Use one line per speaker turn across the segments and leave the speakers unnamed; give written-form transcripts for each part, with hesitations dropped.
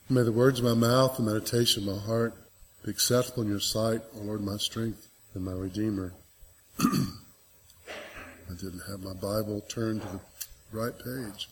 May the words of my mouth and meditation of my heart be acceptable in your sight, O Lord, my strength and my Redeemer. I didn't have my Bible turned to the right page.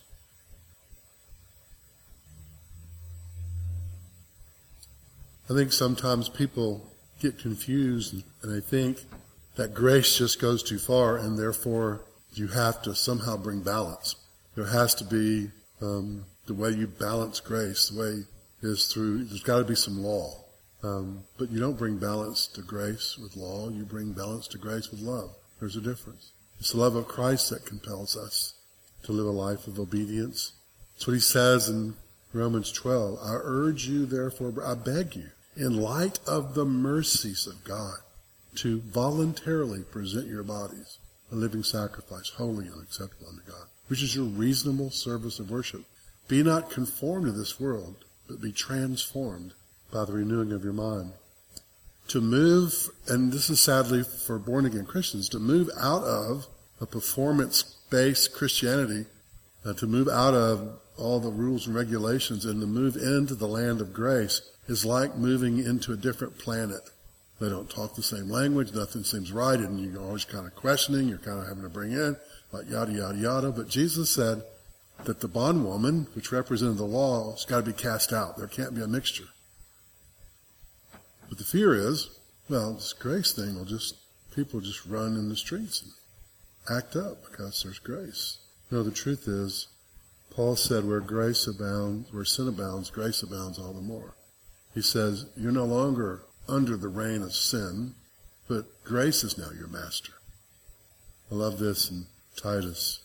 I think sometimes people get confused and they think that grace just goes too far and therefore you have to somehow bring balance. There has to be the way you balance grace, the way is through, there's got to be some law. But you don't bring balance to grace with law, you bring balance to grace with love. There's a difference. It's the love of Christ that compels us to live a life of obedience. That's what he says in Romans 12. I urge you, therefore, I beg you, in light of the mercies of God, to voluntarily present your bodies a living sacrifice, holy and acceptable unto God, which is your reasonable service of worship. Be not conformed to this world, but be transformed by the renewing of your mind. To move, and this is sadly for born-again Christians, to move out of a performance-based Christianity, to move out of all the rules and regulations and to move into the land of grace is like moving into a different planet. They don't talk the same language, nothing seems right, and you're always kind of questioning, you're kind of having to bring in, like yada, yada, yada. But Jesus said that the bondwoman, which represented the law, has got to be cast out. There can't be a mixture. But the fear is, well, this grace thing people just run in the streets and act up because there's grace. No, the truth is, Paul said where grace abounds, where sin abounds, grace abounds all the more. He says, you're no longer under the reign of sin, but grace is now your master. I love this in Titus.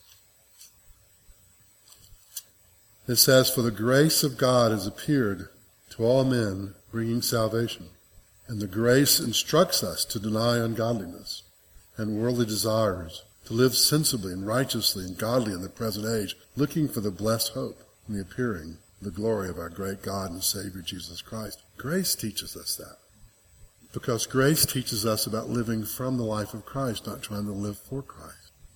It says, for the grace of God has appeared to all men, bringing salvation. And the grace instructs us to deny ungodliness and worldly desires, to live sensibly and righteously and godly in the present age, looking for the blessed hope and the appearing of the glory of our great God and Savior Jesus Christ. Grace teaches us that. Because grace teaches us about living from the life of Christ, not trying to live for Christ.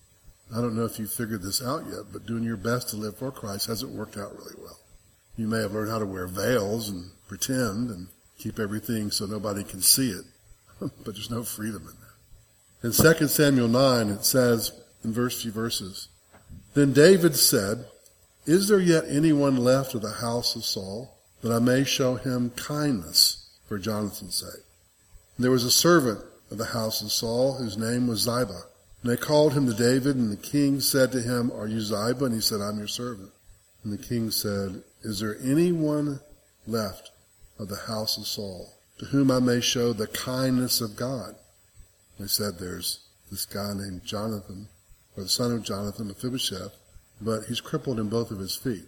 I don't know if you've figured this out yet, but doing your best to live for Christ hasn't worked out really well. You may have learned how to wear veils and pretend and keep everything so nobody can see it, but there's no freedom in that. In 2 Samuel 9, it says, in few verses, then David said, is there yet anyone left of the house of Saul, that I may show him kindness for Jonathan's sake? And there was a servant of the house of Saul, whose name was Ziba. And they called him to David, and the king said to him, are you Ziba? And he said, I'm your servant. And the king said, is there anyone left of the house of Saul, to whom I may show the kindness of God? They said, there's this guy named Jonathan, or the son of Jonathan, Mephibosheth, but he's crippled in both of his feet.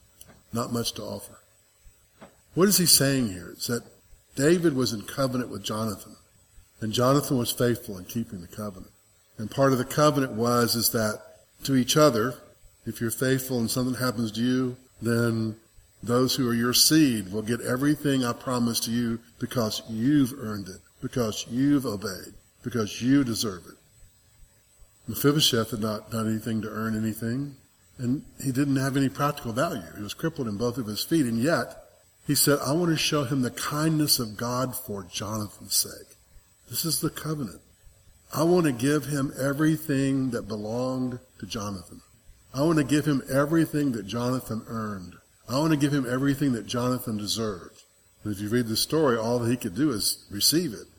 Not much to offer. What is he saying here? It's that David was in covenant with Jonathan, and Jonathan was faithful in keeping the covenant. And part of the covenant is that to each other, if you're faithful and something happens to you, then those who are your seed will get everything I promised to you because you've earned it, because you've obeyed, because you deserve it. Mephibosheth had not done anything to earn anything, and he didn't have any practical value. He was crippled in both of his feet, and yet he said, I want to show him the kindness of God for Jonathan's sake. This is the covenant. I want to give him everything that belonged to Jonathan. I want to give him everything that Jonathan earned. I want to give him everything that Jonathan deserved. And if you read the story, all that he could do is receive it.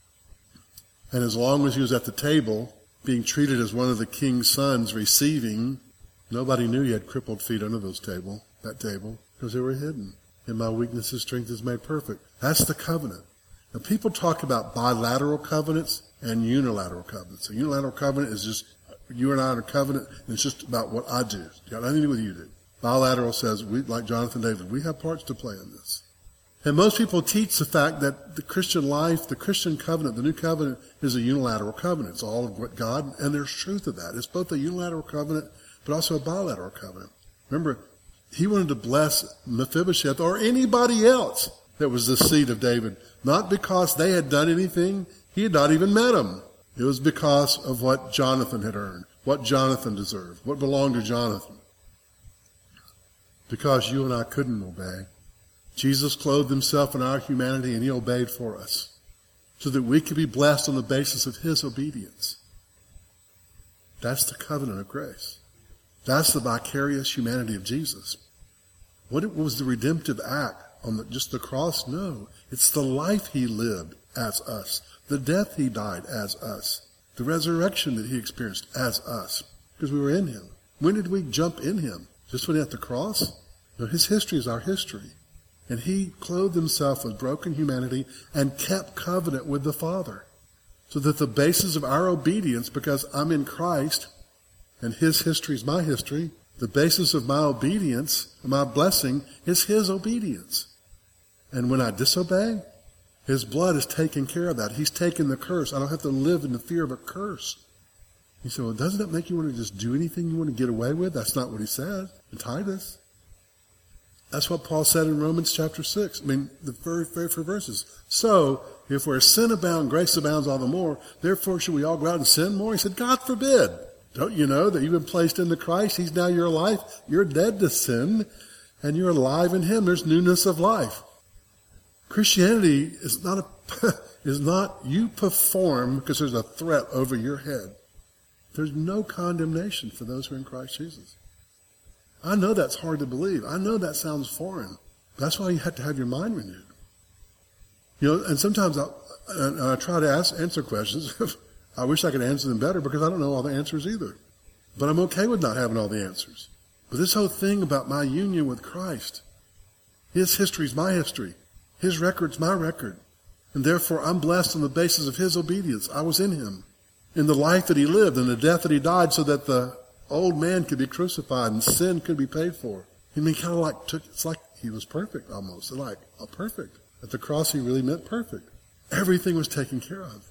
And as long as he was at the table, being treated as one of the king's sons, receiving, nobody knew he had crippled feet under that table, because they were hidden. In my weakness, his strength is made perfect. That's the covenant. Now, people talk about bilateral covenants and unilateral covenants. A unilateral covenant is just you and I are in a covenant, and it's just about what I do. It's got nothing to do with you do. Bilateral says, we, like Jonathan David, we have parts to play in this. And most people teach the fact that the Christian life, the Christian covenant, the new covenant is a unilateral covenant. It's all of what God, and there's truth to that. It's both a unilateral covenant, but also a bilateral covenant. Remember, he wanted to bless Mephibosheth or anybody else that was the seed of David, not because they had done anything. He had not even met them. It was because of what Jonathan had earned, what Jonathan deserved, what belonged to Jonathan. Because you and I couldn't obey. Jesus clothed himself in our humanity and he obeyed for us so that we could be blessed on the basis of his obedience. That's the covenant of grace. That's the vicarious humanity of Jesus. What was the redemptive act on just the cross? No. It's the life he lived as us, the death he died as us, the resurrection that he experienced as us, because we were in him. When did we jump in him? Just when at the cross? No, his history is our history. And he clothed himself with broken humanity and kept covenant with the Father. So that the basis of our obedience, because I'm in Christ, and his history is my history, the basis of my obedience, my blessing, is his obedience. And when I disobey, his blood is taking care of that. He's taken the curse. I don't have to live in the fear of a curse. You say, well, doesn't that make you want to just do anything you want to get away with? That's not what he says in Titus. That's what Paul said in Romans chapter 6. I mean, the very first verses. So, if where sin abounds, grace abounds all the more, therefore should we all go out and sin more? He said, God forbid. Don't you know that you've been placed into Christ? He's now your life. You're dead to sin, and you're alive in him. There's newness of life. Christianity is not you perform because there's a threat over your head. There's no condemnation for those who are in Christ Jesus. I know that's hard to believe. I know that sounds foreign. That's why you have to have your mind renewed. You know, and sometimes I try to answer questions. I wish I could answer them better because I don't know all the answers either. But I'm okay with not having all the answers. But this whole thing about my union with Christ, his history is my history. His record's my record. And therefore I'm blessed on the basis of his obedience. I was in him. In the life that he lived and the death that he died so that the old man could be crucified and sin could be paid for. I mean, kind of like it's like he was perfect almost. Like, perfect. At the cross he really meant perfect. Everything was taken care of.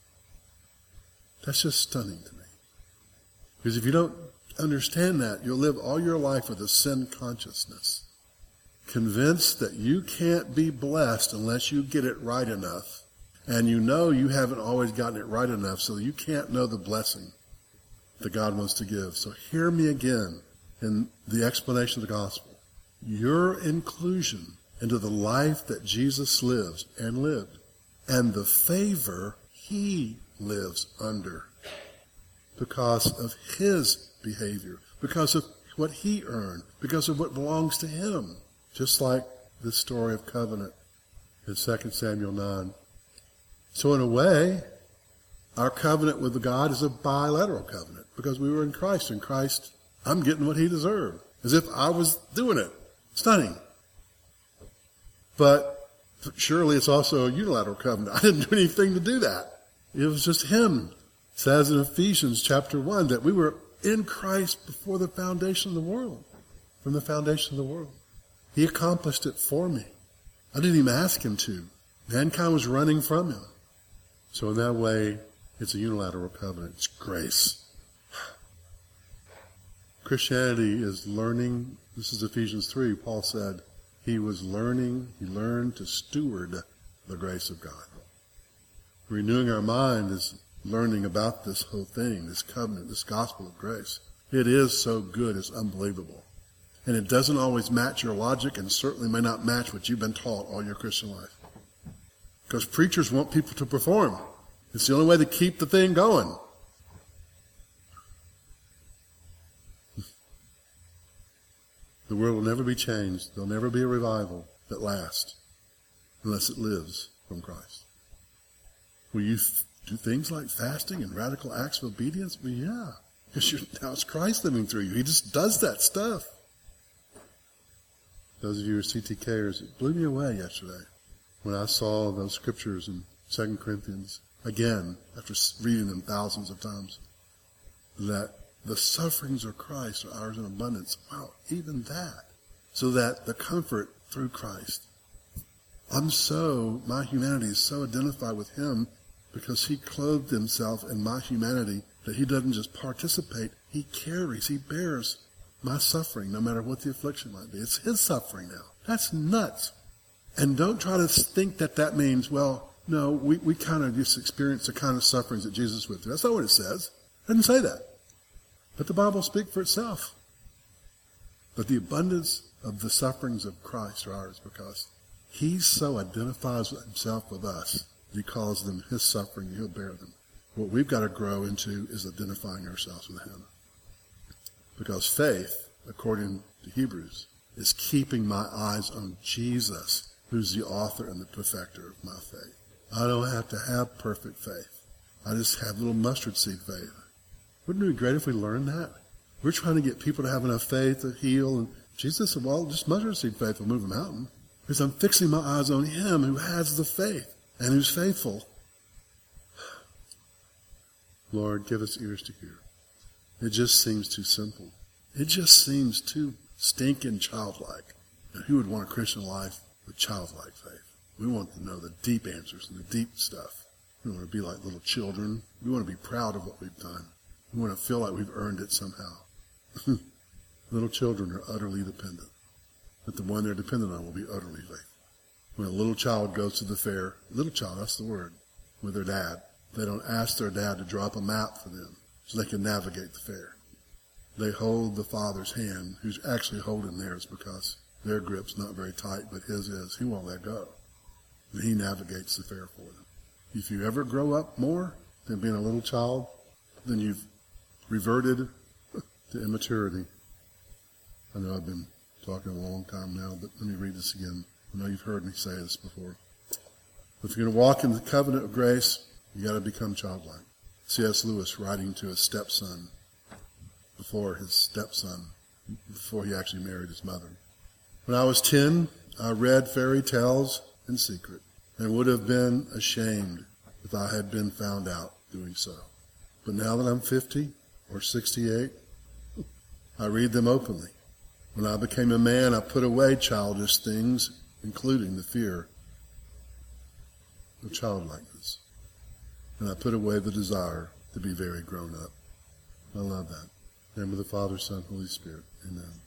That's just stunning to me. Because if you don't understand that, you'll live all your life with a sin consciousness. Convinced that you can't be blessed unless you get it right enough. And you know you haven't always gotten it right enough, so you can't know the blessing that God wants to give. So hear me again in the explanation of the gospel. Your inclusion into the life that Jesus lives and lived, and the favor he lives under because of his behavior, because of what he earned, because of what belongs to him. Just like this story of covenant in 2 Samuel 9. So in a way, our covenant with God is a bilateral covenant because we were in Christ. In Christ, I'm getting what he deserved, as if I was doing it. Stunning. But surely it's also a unilateral covenant. I didn't do anything to do that. It was just him. It says in Ephesians chapter 1 that we were in Christ before the foundation of the world. From the foundation of the world. He accomplished it for me. I didn't even ask him to. Mankind was running from him. So in that way, it's a unilateral covenant. It's grace. Christianity is learning. This is Ephesians 3. Paul said he learned to steward the grace of God. Renewing our mind is learning about this whole thing, this covenant, this gospel of grace. It is so good, it's unbelievable. And it doesn't always match your logic and certainly may not match what you've been taught all your Christian life. Because preachers want people to perform. It's the only way to keep the thing going. The world will never be changed. There'll never be a revival that lasts unless it lives from Christ. Will you do things like fasting and radical acts of obedience? Well, yeah. Because now it's Christ living through you. He just does that stuff. Those of you who are CTKers, it blew me away yesterday when I saw those scriptures in 2 Corinthians, again, after reading them thousands of times, that the sufferings of Christ are ours in abundance. Wow, even that. So that the comfort through Christ. My humanity is so identified with him because he clothed himself in my humanity that he doesn't just participate, he carries, he bears my suffering, no matter what the affliction might be. It's his suffering now. That's nuts. And don't try to think that means, well, no, we kind of just experience the kind of sufferings that Jesus went through. That's not what it says. It doesn't say that. But the Bible speaks for itself. But the abundance of the sufferings of Christ are ours because He so identifies himself with us that he calls them his suffering, he'll bear them. What we've got to grow into is identifying ourselves with him. Because faith, according to Hebrews, is keeping my eyes on Jesus, who's the author and the perfecter of my faith. I don't have to have perfect faith. I just have little mustard seed faith. Wouldn't it be great if we learned that? We're trying to get people to have enough faith to heal. And Jesus said, well, just mustard seed faith will move a mountain. Because I'm fixing my eyes on him who has the faith and who's faithful. Lord, give us ears to hear. It just seems too simple. It just seems too stinking childlike. And who would want a Christian life with childlike faith? We want to know the deep answers and the deep stuff. We want to be like little children. We want to be proud of what we've done. We want to feel like we've earned it somehow. Little children are utterly dependent. But the one they're dependent on will be utterly faithful. When a little child goes to the fair, little child, that's the word, with their dad, they don't ask their dad to draw up a map for them so they can navigate the fair. They hold the father's hand, who's actually holding theirs because their grip's not very tight, but his is. He won't let go. And he navigates the fair for them. If you ever grow up more than being a little child, then you've reverted to immaturity. I know I've been talking a long time now, but let me read this again. I know you've heard me say this before. If you're going to walk in the covenant of grace, you got to become childlike. C.S. Lewis writing to his stepson before he actually married his mother. When I was 10, I read fairy tales in secret and would have been ashamed if I had been found out doing so. But now that I'm 50 or 68, I read them openly. When I became a man, I put away childish things, including the fear of childlikeness. And I put away the desire to be very grown up. I love that. In the name of the Father, Son, Holy Spirit. Amen.